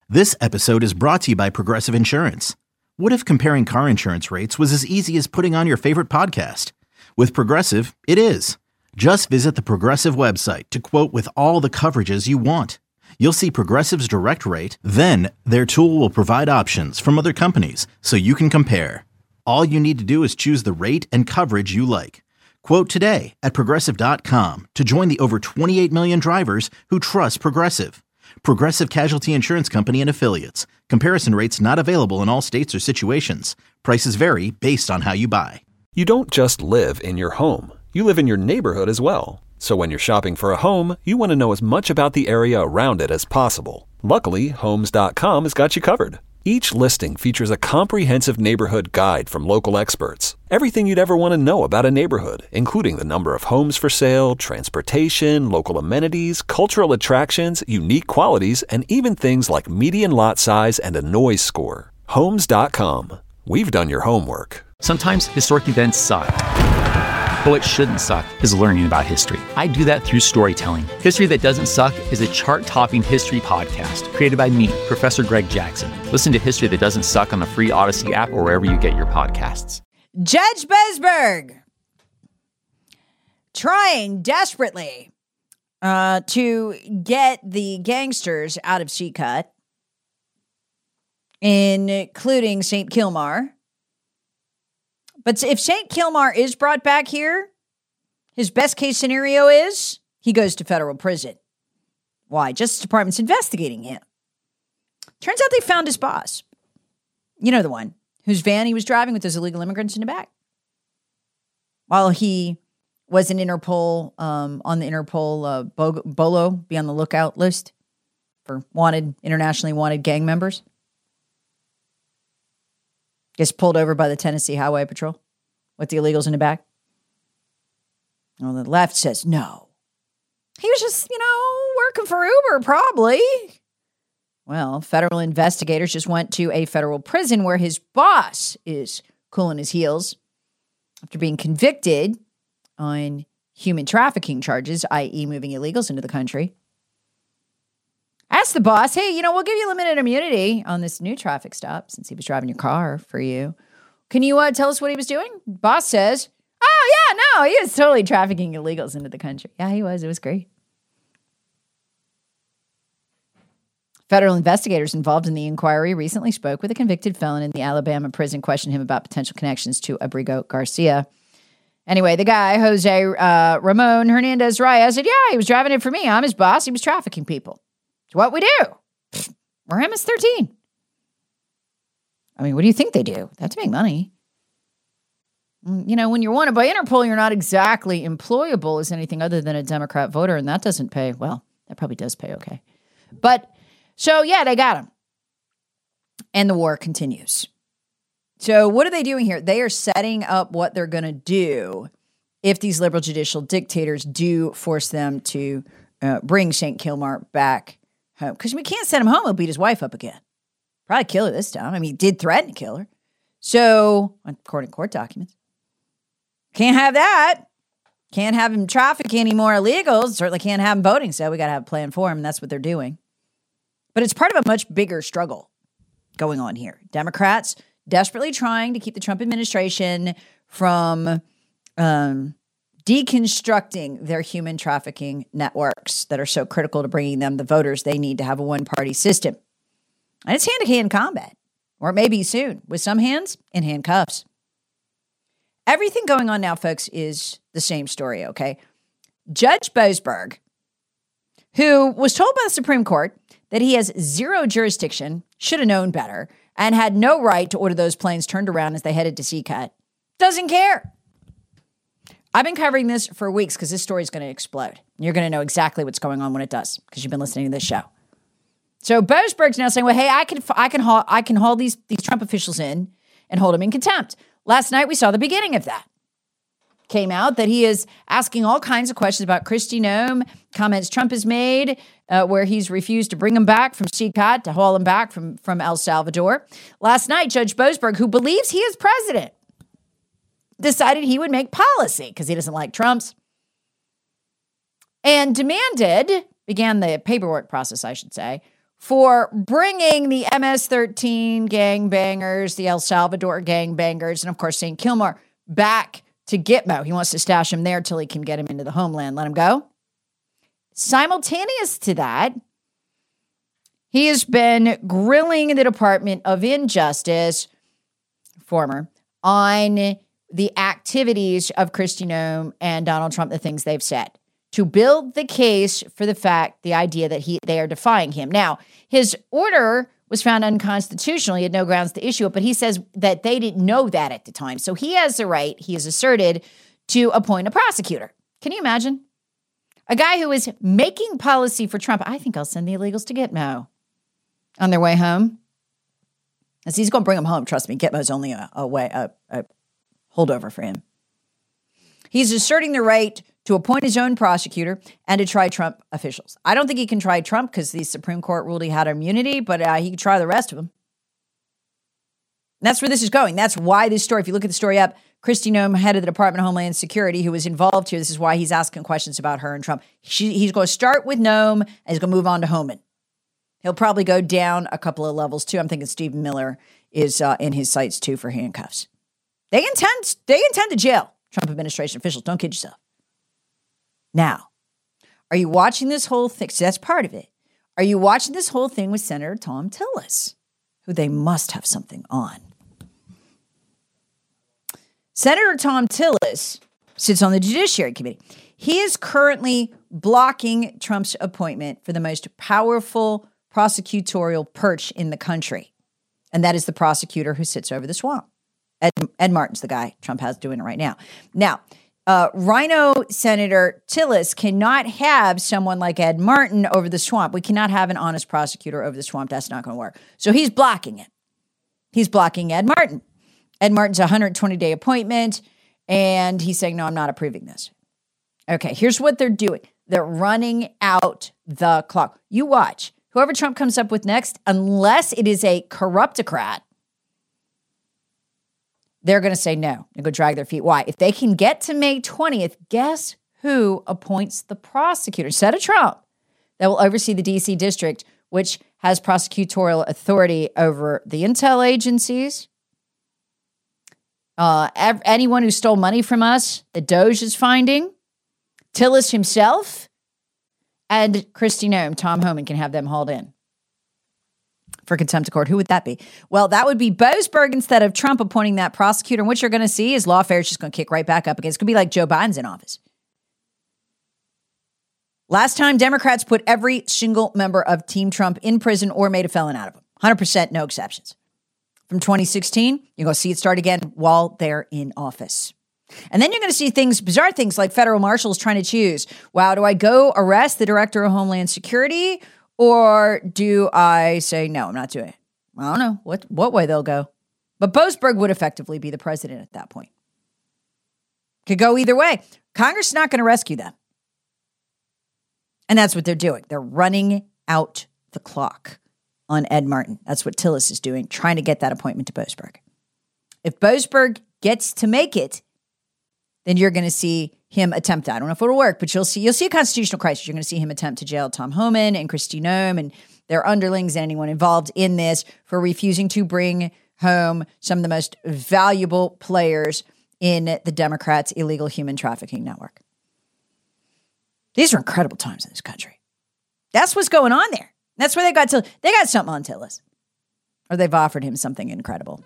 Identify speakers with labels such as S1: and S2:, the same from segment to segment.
S1: This episode is brought to you by Progressive Insurance. What if comparing car insurance rates was as easy as putting on your favorite podcast? With Progressive, it is. Just visit the Progressive website to quote with all the coverages you want. You'll see Progressive's direct rate, then their tool will provide options from other companies so you can compare. All you need to do is choose the rate and coverage you like. Quote today at Progressive.com to join the over 28 million drivers who trust Progressive. Progressive Casualty Insurance Company and Affiliates. Comparison rates not available in all states or situations. Prices vary based on how you buy.
S2: You don't just live in your home. You live in your neighborhood as well. So when you're shopping for a home, you want to know as much about the area around it as possible. Luckily, Homes.com has got you covered. Each listing features a comprehensive neighborhood guide from local experts. Everything you'd ever want to know about a neighborhood, including the number of homes for sale, transportation, local amenities, cultural attractions, unique qualities, and even things like median lot size and a noise score. Homes.com. We've done your homework.
S3: Sometimes historic events suck. But what shouldn't suck is learning about history. I do that through storytelling. History That Doesn't Suck is a chart-topping history podcast created by me, Professor Greg Jackson. Listen to History That Doesn't Suck on the free Odyssey app or wherever you get your podcasts.
S4: Judge Boasberg trying desperately to get the gangsters out of Seacut, including St. Kilmar. But if St. Kilmar is brought back here, his best case scenario is he goes to federal prison. Why? Justice Department's investigating him. Turns out they found his boss. You know the one whose van he was driving with those illegal immigrants in the back. While he was an Interpol, on the Interpol BOLO, be on the lookout list for internationally wanted gang members. Gets pulled over by the Tennessee Highway Patrol with the illegals in the back. Well, the left says no. He was just, working for Uber, probably. Well, federal investigators just went to a federal prison where his boss is cooling his heels after being convicted on human trafficking charges, i.e. moving illegals into the country. Asked the boss, hey, we'll give you limited immunity on this new traffic stop since he was driving your car for you. Can you tell us what he was doing? Boss says, oh, yeah, no, he was totally trafficking illegals into the country. Yeah, he was. It was great. Federal investigators involved in the inquiry recently spoke with a convicted felon in the Alabama prison, questioned him about potential connections to Abrigo Garcia. Anyway, the guy, Jose Ramon Hernandez Raya, said, yeah, he was driving it for me. I'm his boss. He was trafficking people. It's what we do. We're MS-13. I mean, what do you think they do? That's to make money. When you're wanted by Interpol, you're not exactly employable as anything other than a Democrat voter, and that doesn't pay. Well, that probably does pay okay. But, so yeah, they got him. And the war continues. So what are they doing here? They are setting up what they're going to do if these liberal judicial dictators do force them to bring St. Kilmar back home. Because we can't send him home. He'll beat his wife up again. Probably kill her this time. I mean, he did threaten to kill her. So, according to court documents. Can't have that. Can't have him traffic any more illegals. Certainly can't have him voting. So we got to have a plan for him. And that's what they're doing. But it's part of a much bigger struggle going on here. Democrats desperately trying to keep the Trump administration from deconstructing their human trafficking networks that are so critical to bringing them the voters they need to have a one-party system. And it's hand-to-hand combat, or it may be soon, with some hands in handcuffs. Everything going on now, folks, is the same story, okay? Judge Boasberg, who was told by the Supreme Court that he has zero jurisdiction, should have known better, and had no right to order those planes turned around as they headed to Seacut, doesn't care. I've been covering this for weeks because this story is going to explode. You're going to know exactly what's going on when it does because you've been listening to this show. So Boasberg's now saying, well, hey, I can haul these Trump officials in and hold them in contempt. Last night we saw the beginning of that. Came out that he is asking all kinds of questions about Kristi Noem, comments Trump has made, where he's refused to bring him back from Seacut, to haul him back from El Salvador. Last night, Judge Boasberg, who believes he is president, decided he would make policy because he doesn't like Trump's, and began the paperwork process, I should say, for bringing the MS-13 gangbangers, the El Salvador gangbangers, and of course St. Kilmore back to Gitmo. He wants to stash him there till he can get him into the homeland. Let him go. Simultaneous to that, he has been grilling the Department of Injustice, former, on the activities of Kristi Noem and Donald Trump, the things they've said, to build the case for the idea that they are defying him. Now, his order was found unconstitutional. He had no grounds to issue it, but he says that they didn't know that at the time. So he has the right, he has asserted, to appoint a prosecutor. Can you imagine? A guy who is making policy for Trump. I think I'll send the illegals to Gitmo on their way home. As he's going to bring them home. Trust me, Gitmo's only a holdover for him. He's asserting the right to appoint his own prosecutor and to try Trump officials. I don't think he can try Trump because the Supreme Court ruled he had immunity, but he can try the rest of them. And that's where this is going. That's why this story, if you look at the story up, Kristi Noem, head of the Department of Homeland Security, who was involved here, this is why he's asking questions about her and Trump. He's going to start with Noem, and he's going to move on to Homan. He'll probably go down a couple of levels, too. I'm thinking Stephen Miller is in his sights, too, for handcuffs. They intend to jail Trump administration officials. Don't kid yourself. Now, are you watching this whole thing? So that's part of it. Are you watching this whole thing with Senator Thom Tillis, who they must have something on? Senator Thom Tillis sits on the Judiciary Committee. He is currently blocking Trump's appointment for the most powerful prosecutorial perch in the country. And that is the prosecutor who sits over the swamp. Ed Martin's the guy Trump has doing it right now. Now, Rhino Senator Tillis cannot have someone like Ed Martin over the swamp. We cannot have an honest prosecutor over the swamp. That's not going to work. So he's blocking it. He's blocking Ed Martin. Ed Martin's a 120-day appointment, and he's saying, no, I'm not approving this. Okay, here's what they're doing. They're running out the clock. You watch. Whoever Trump comes up with next, unless it is a corruptocrat, they're going to say no and go drag their feet. Why? If they can get to May 20th, guess who appoints the prosecutor? Instead of Trump, that will oversee the D.C. district, which has prosecutorial authority over the intel agencies, anyone who stole money from us, the Doge is finding, Tillis himself, and Kristi Noem, Tom Homan can have them hauled in for contempt of court. Who would that be? Well, that would be Boasberg instead of Trump appointing that prosecutor. And what you're going to see is lawfare is just going to kick right back up again. It's going to be like Joe Biden's in office. Last time, Democrats put every single member of Team Trump in prison or made a felon out of them. 100%, no exceptions. From 2016, you're going to see it start again while they're in office. And then you're going to see things, bizarre things like federal marshals trying to choose. Wow, do I go arrest the director of Homeland Security or do I say, no, I'm not doing it? I don't know what way they'll go. But Boasberg would effectively be the president at that point. Could go either way. Congress is not going to rescue them. And that's what they're doing. They're running out the clock on Ed Martin. That's what Tillis is doing, trying to get that appointment to Boasberg. If Boasberg gets to make it, then you're going to see him attempt. I don't know if it'll work, but you'll see a constitutional crisis. You're going to see him attempt to jail Tom Homan and Kristi Noem and their underlings and anyone involved in this for refusing to bring home some of the most valuable players in the Democrats' illegal human trafficking network. These are incredible times in this country. That's what's going on there. That's where they got something on Tillis, or they've offered him something incredible.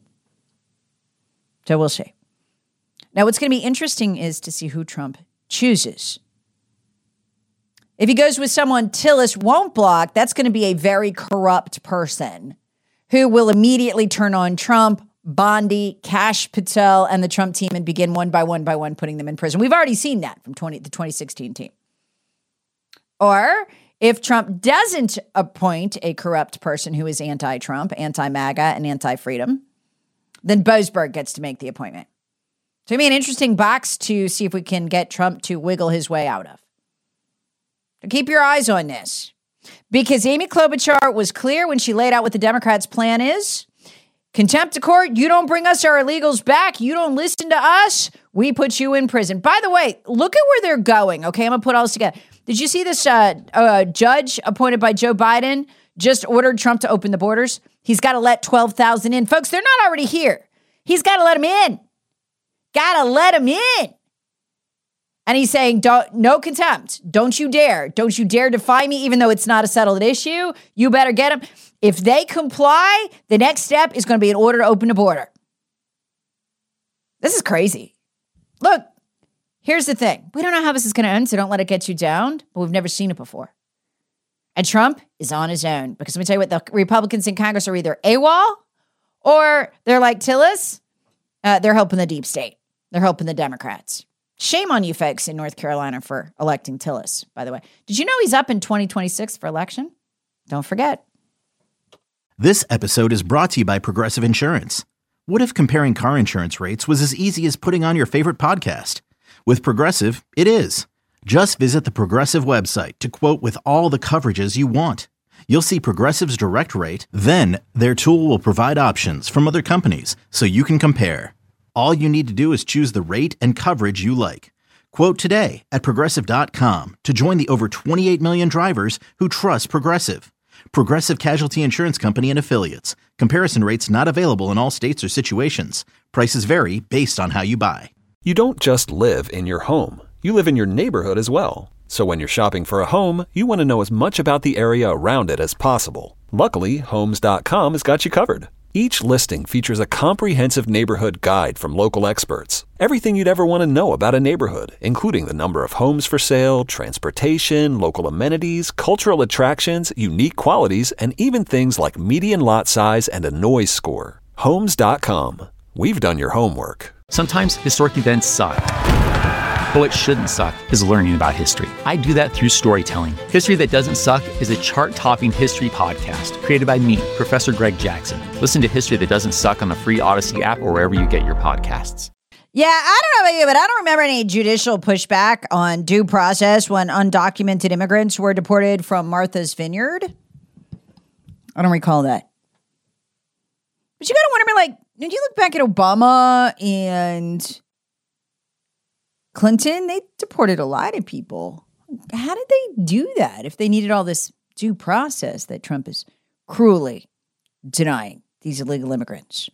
S4: So we'll see. Now, what's going to be interesting is to see who Trump chooses. If he goes with someone Tillis won't block, that's going to be a very corrupt person who will immediately turn on Trump, Bondi, Kash Patel, and the Trump team and begin one by one putting them in prison. We've already seen that from the 2016 team. Or if Trump doesn't appoint a corrupt person who is anti-Trump, anti-MAGA, and anti-freedom, then Boasberg gets to make the appointment. So it'll be an interesting box to see if we can get Trump to wiggle his way out of. So keep your eyes on this. Because Amy Klobuchar was clear when she laid out what the Democrats' plan is. Contempt of court, you don't bring us our illegals back. You don't listen to us. We put you in prison. By the way, look at where they're going. Okay, I'm going to put all this together. Did you see this judge appointed by Joe Biden just ordered Trump to open the borders. He's got to let 12,000 in. Folks, they're not already here. He's got to let them in. Got to let them in. And he's saying, no contempt. Don't you dare. Don't you dare defy me, even though it's not a settled issue. You better get them. If they comply, the next step is going to be an order to open the border. This is crazy. Look, here's the thing. We don't know how this is going to end, so don't let it get you down, but we've never seen it before. And Trump is on his own, because let me tell you what, the Republicans in Congress are either AWOL or they're like Tillis. They're helping the deep state. They're helping the Democrats. Shame on you folks in North Carolina for electing Tillis, by the way. Did you know he's up in 2026 for election? Don't forget.
S1: This episode is brought to you by Progressive Insurance. What if comparing car insurance rates was as easy as putting on your favorite podcast? With Progressive, it is. Just visit the Progressive website to quote with all the coverages you want. You'll see Progressive's direct rate, then their tool will provide options from other companies so you can compare. All you need to do is choose the rate and coverage you like. Quote today at Progressive.com to join the over 28 million drivers who trust Progressive. Progressive Casualty Insurance Company and Affiliates. Comparison rates not available in all states or situations. Prices vary based on how you buy.
S2: You don't just live in your home. You live in your neighborhood as well. So when you're shopping for a home, you want to know as much about the area around it as possible. Luckily, Homes.com has got you covered. Each listing features a comprehensive neighborhood guide from local experts. Everything you'd ever want to know about a neighborhood, including the number of homes for sale, transportation, local amenities, cultural attractions, unique qualities, and even things like median lot size and a noise score. Homes.com. We've done your homework.
S3: Sometimes historic events suck. But what shouldn't suck is learning about history. I do that through storytelling. History That Doesn't Suck is a chart-topping history podcast created by me, Professor Greg Jackson. Listen to History That Doesn't Suck on the free Odyssey app or wherever you get your podcasts.
S4: Yeah, I don't know about you, but I don't remember any judicial pushback on due process when undocumented immigrants were deported from Martha's Vineyard. I don't recall that. But you got to wonder, like, did you look back at Obama and Clinton? They deported a lot of people. How did they do that if they needed all this due process that Trump is cruelly denying these illegal immigrants?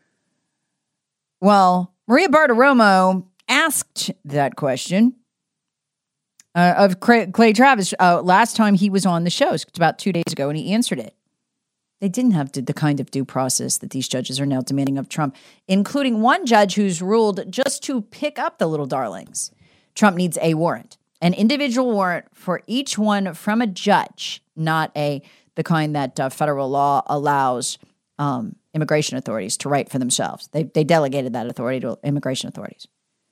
S4: Well, Maria Bartiromo asked that question of Clay Travis last time he was on the show. It's about 2 days ago, and he answered it. They didn't have the kind of due process that these judges are now demanding of Trump, including one judge who's ruled just to pick up the little darlings. Trump needs a warrant, an individual warrant for each one from a judge, not the kind that federal law allows immigration authorities to write for themselves. They delegated that authority to immigration authorities.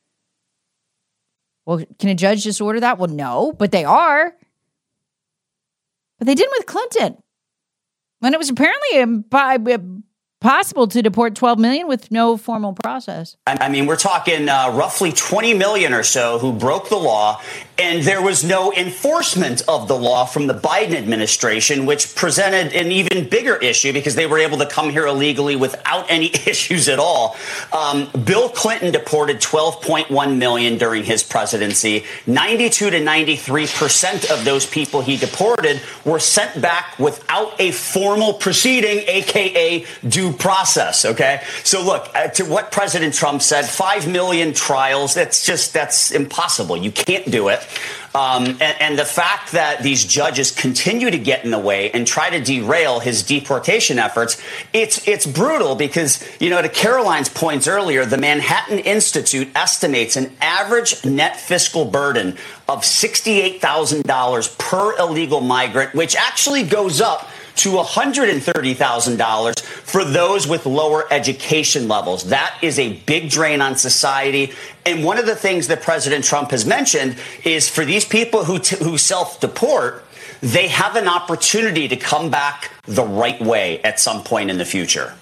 S4: Well, can a judge just order that? Well, no, but they are. But they didn't with Clinton. When it was apparently possible to deport 12 million with no formal process.
S5: I mean, we're talking roughly 20 million or so who broke the law, and there was no enforcement of the law from the Biden administration, which presented an even bigger issue because they were able to come here illegally without any issues at all. Bill Clinton deported 12.1 million during his presidency. 92 to 93% of those people he deported were sent back without a formal proceeding, a.k.a. due process. OK, so look to what President Trump said, 5 million trials. That's impossible. You can't do it. And the fact that these judges continue to get in the way and try to derail his deportation efforts, it's brutal because, you know, to Caroline's points earlier, the Manhattan Institute estimates an average net fiscal burden of $68,000 per illegal migrant, which actually goes up to $130,000 for those with lower education levels. That is a big drain on society. And one of the things that President Trump has mentioned is for these people who self-deport, they have an opportunity to come back the right way at some point in the future.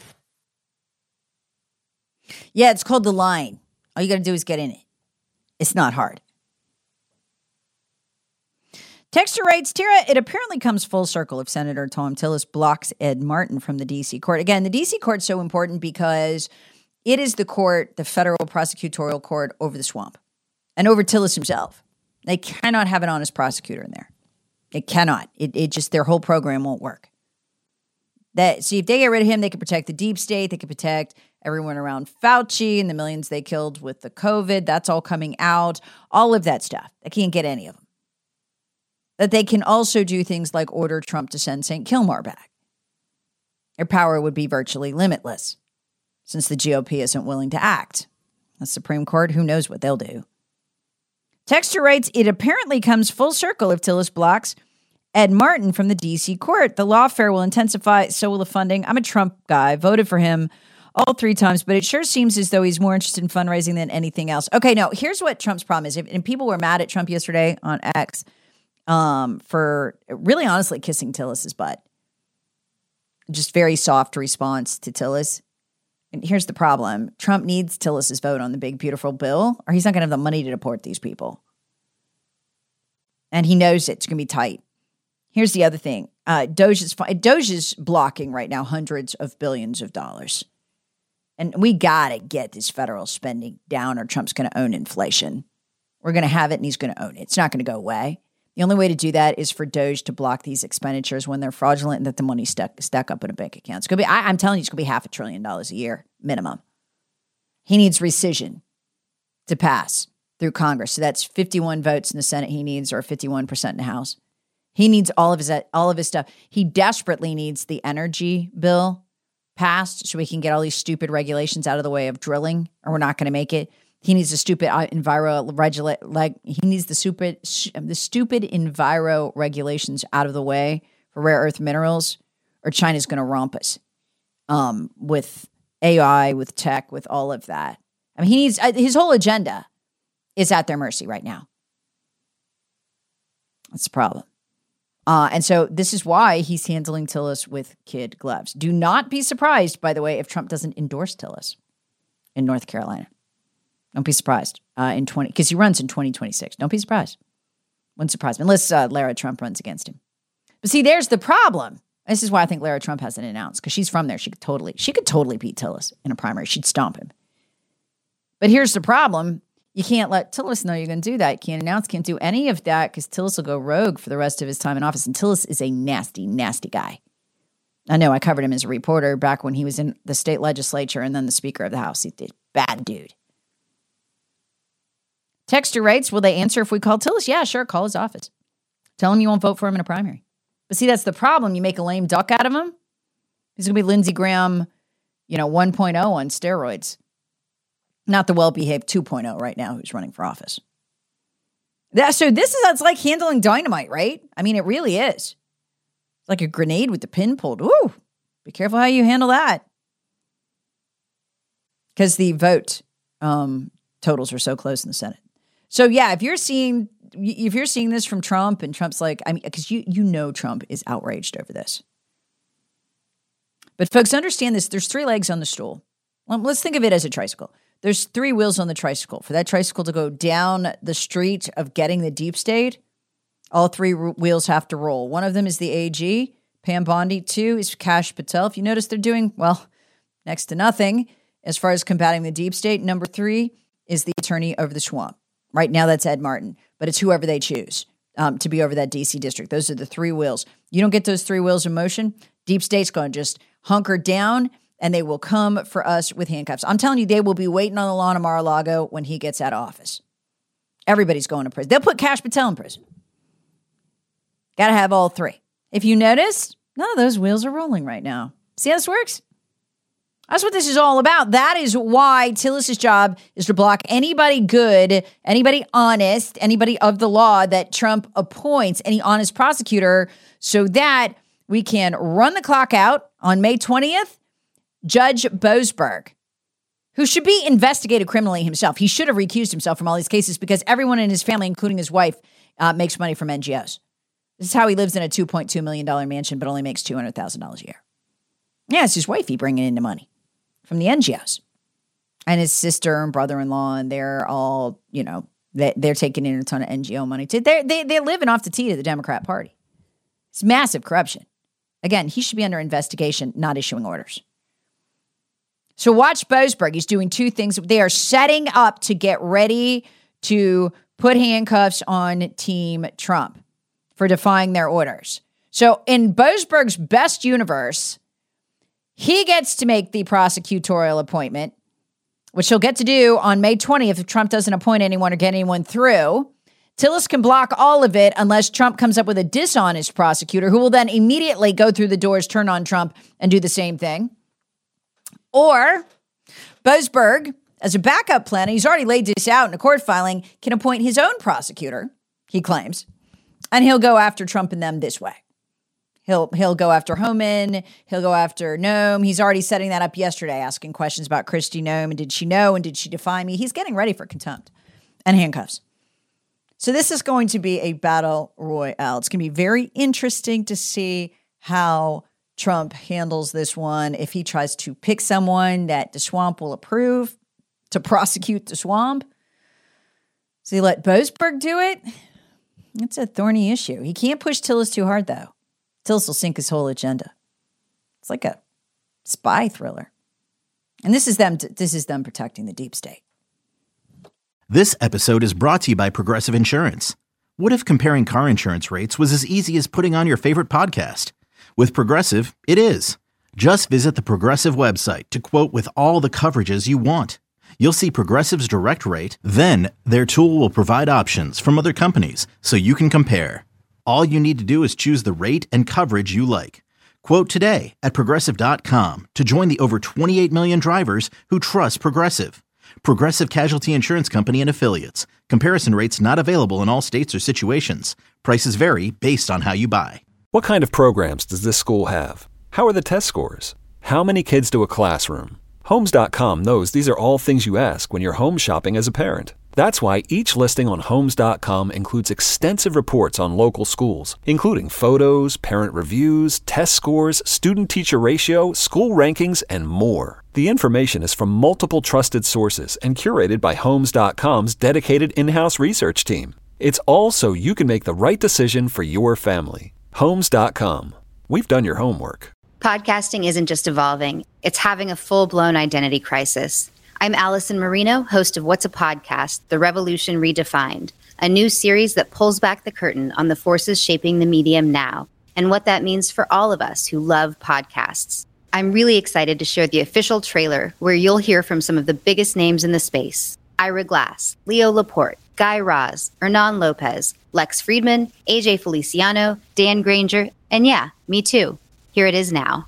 S4: Yeah, it's called The Line. All you got to do is get in it. It's not hard. Texture writes, Tara, it apparently comes full circle if Senator Thom Tillis blocks Ed Martin from the D.C. court. Again, the D.C. court's so important because it is the court, the federal prosecutorial court over the swamp and over Tillis himself. They cannot have an honest prosecutor in there. It cannot. It just, their whole program won't work. See, if they get rid of him, they can protect the deep state. They can protect everyone around Fauci and the millions they killed with the COVID. That's all coming out. All of that stuff. They can't get any of them. That they can also do things like order Trump to send St. Kilmore back. Their power would be virtually limitless since the GOP isn't willing to act. The Supreme Court, who knows what they'll do. Texter writes, it apparently comes full circle if Tillis blocks Ed Martin from the D.C. court. The lawfare will intensify, so will the funding. I'm a Trump guy, voted for him all 3 times, but it sure seems as though he's more interested in fundraising than anything else. Okay, no, here's what Trump's problem is. And people were mad at Trump yesterday on X for really honestly kissing Tillis's butt. Just very soft response to Tillis. And here's the problem. Trump needs Tillis's vote on the big, beautiful bill, or he's not going to have the money to deport these people. And he knows it's going to be tight. Here's the other thing. Doge is blocking right now hundreds of billions of dollars. And we got to get this federal spending down or Trump's going to own inflation. We're going to have it and he's going to own it. It's not going to go away. The only way to do that is for Doge to block these expenditures when they're fraudulent and that the money's stuck up in a bank account. It's going to be, I'm telling you, it's going to be $500 billion a year minimum. He needs rescission to pass through Congress. So that's 51 votes in the Senate he needs, or 51% in the House. He needs all of his stuff. He desperately needs the energy bill passed so we can get all these stupid regulations out of the way of drilling, or we're not going to make it. He needs the stupid he needs the stupid enviro regulations out of the way for rare earth minerals, or China's going to romp us with AI, with tech, with all of that. I mean, he needs his whole agenda is at their mercy right now. That's the problem. And so this is why he's handling Tillis with kid gloves. Do not be surprised, by the way, if Trump doesn't endorse Tillis in North Carolina. Don't be surprised because he runs in 2026. Don't be surprised. Wouldn't surprise me unless Lara Trump runs against him. But see, there's the problem. This is why I think Lara Trump hasn't announced, because she's from there. She could totally beat Tillis in a primary. She'd stomp him. But here's the problem. You can't let Tillis know you're going to do that. You can't announce, can't do any of that, because Tillis will go rogue for the rest of his time in office. And Tillis is a nasty, nasty guy. I know I covered him as a reporter back when he was in the state legislature and then the Speaker of the House. He's a bad dude. Texter writes, will they answer if we call Tillis? Yeah, sure. Call his office. Tell him you won't vote for him in a primary. But see, that's the problem. You make a lame duck out of him. He's going to be Lindsey Graham, 1.0 on steroids. Not the well-behaved 2.0 right now who's running for office. That's like handling dynamite, right? I mean, it really is. It's like a grenade with the pin pulled. Ooh, be careful how you handle that. Because the vote totals are so close in the Senate. So yeah, if you're seeing this from Trump, and Trump's like, I mean, because you know Trump is outraged over this. But folks, understand this. There's 3 legs on the stool. Well, let's think of it as a tricycle. There's 3 wheels on the tricycle. For that tricycle to go down the street of getting the deep state, all 3 wheels have to roll. One of them is the AG, Pam Bondi. 2 is Kash Patel. If you notice, they're doing, well, next to nothing as far as combating the deep state. Number 3 is the attorney over the swamp. Right now, that's Ed Martin, but it's whoever they choose to be over that D.C. district. Those are the 3 wheels. You don't get those 3 wheels in motion, deep state's going to just hunker down, and they will come for us with handcuffs. I'm telling you, they will be waiting on the lawn of Mar-a-Lago when he gets out of office. Everybody's going to prison. They'll put Kash Patel in prison. Got to have all 3. If you notice, none of those wheels are rolling right now. See how this works? That's what this is all about. That is why Tillis's job is to block anybody good, anybody honest, anybody of the law that Trump appoints, any honest prosecutor, so that we can run the clock out on May 20th. Judge Boasberg, who should be investigated criminally himself. He should have recused himself from all these cases because everyone in his family, including his wife, makes money from NGOs. This is how he lives in a $2.2 million mansion, but only makes $200,000 a year. Yeah, it's his wife he bringing in the money from the NGOs. And his sister and brother-in-law, and they're all, they're taking in a ton of NGO money too. They're living off the tea of the Democrat Party. It's massive corruption. Again, he should be under investigation, not issuing orders. So watch Boasberg. He's doing 2 things. They are setting up to get ready to put handcuffs on Team Trump for defying their orders. So in Boasberg's best universe, he gets to make the prosecutorial appointment, which he'll get to do on May 20th if Trump doesn't appoint anyone or get anyone through. Tillis can block all of it unless Trump comes up with a dishonest prosecutor who will then immediately go through the doors, turn on Trump, and do the same thing. Or Boasberg, as a backup plan, he's already laid this out in a court filing, can appoint his own prosecutor, he claims, and he'll go after Trump and them this way. He'll go after Homan. He'll go after Noem. He's already setting that up yesterday, asking questions about Kristi Noem. And did she know? And did she defy me? He's getting ready for contempt and handcuffs. So this is going to be a battle royale. It's going to be very interesting to see how Trump handles this one. If he tries to pick someone that DeSwamp will approve to prosecute DeSwamp. So he let Boasberg do it. It's a thorny issue. He can't push Tillis too hard, though. Tillis will sink his whole agenda. It's like a spy thriller. And this is them protecting the deep state.
S1: This episode is brought to you by Progressive Insurance. What if comparing car insurance rates was as easy as putting on your favorite podcast? With Progressive, it is. Just visit the Progressive website to quote with all the coverages you want. You'll see Progressive's direct rate, then their tool will provide options from other companies so you can compare. All you need to do is choose the rate and coverage you like. Quote today at Progressive.com to join the over 28 million drivers who trust Progressive. Progressive Casualty Insurance Company and Affiliates. Comparison rates not available in all states or situations. Prices vary based on how you buy.
S2: What kind of programs does this school have? How are the test scores? How many kids do a classroom? Homes.com knows these are all things you ask when you're home shopping as a parent. That's why each listing on Homes.com includes extensive reports on local schools, including photos, parent reviews, test scores, student-teacher ratio, school rankings, and more. The information is from multiple trusted sources and curated by Homes.com's dedicated in-house research team. It's all so you can make the right decision for your family. Homes.com. We've done your homework.
S6: Podcasting isn't just evolving, it's having a full-blown identity crisis. I'm Allison Marino, host of What's a Podcast? The Revolution Redefined, a new series that pulls back the curtain on the forces shaping the medium now and what that means for all of us who love podcasts. I'm really excited to share the official trailer where you'll hear from some of the biggest names in the space. Ira Glass, Leo Laporte, Guy Raz, Hernan Lopez, Lex Friedman, AJ Feliciano, Dan Granger, and yeah, me too. Here it is now.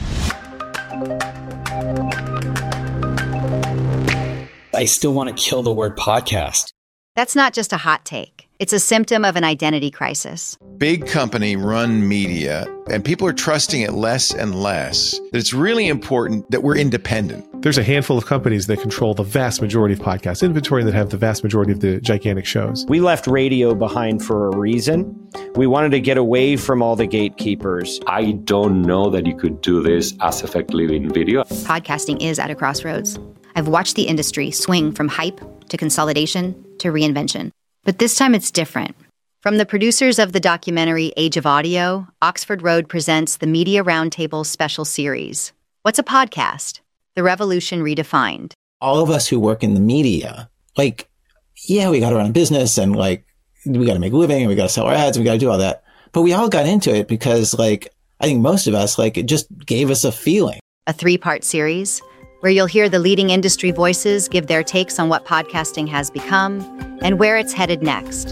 S7: I still want to kill the word podcast.
S6: That's not just a hot take. It's a symptom of an identity crisis.
S8: Big company run media, and people are trusting it less and less. It's really important that we're independent.
S9: There's a handful of companies that control the vast majority of podcast inventory that have the vast majority of the gigantic shows.
S10: We left radio behind for a reason. We wanted to get away from all the gatekeepers.
S11: I don't know that you could do this as effectively in video.
S6: Podcasting is at a crossroads. I've watched the industry swing from hype to consolidation to reinvention. But this time it's different. From the producers of the documentary Age of Audio, Oxford Road presents the Media Roundtable special series. What's a podcast? The Revolution Redefined.
S12: All of us who work in the media, we got to run a business and we got to make a living and we got to sell our ads and we got to do all that. But we all got into it because I think most of us, it just gave us a feeling.
S6: A 3-part series where you'll hear the leading industry voices give their takes on what podcasting has become and where it's headed next.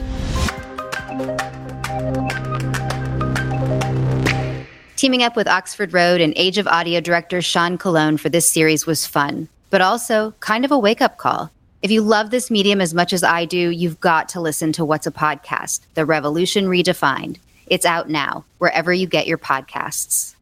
S6: Teaming up with Oxford Road and Age of Audio director Sean Colon for this series was fun, but also kind of a wake-up call. If you love this medium as much as I do, you've got to listen to What's a Podcast? The Revolution Redefined. It's out now, wherever you get your podcasts.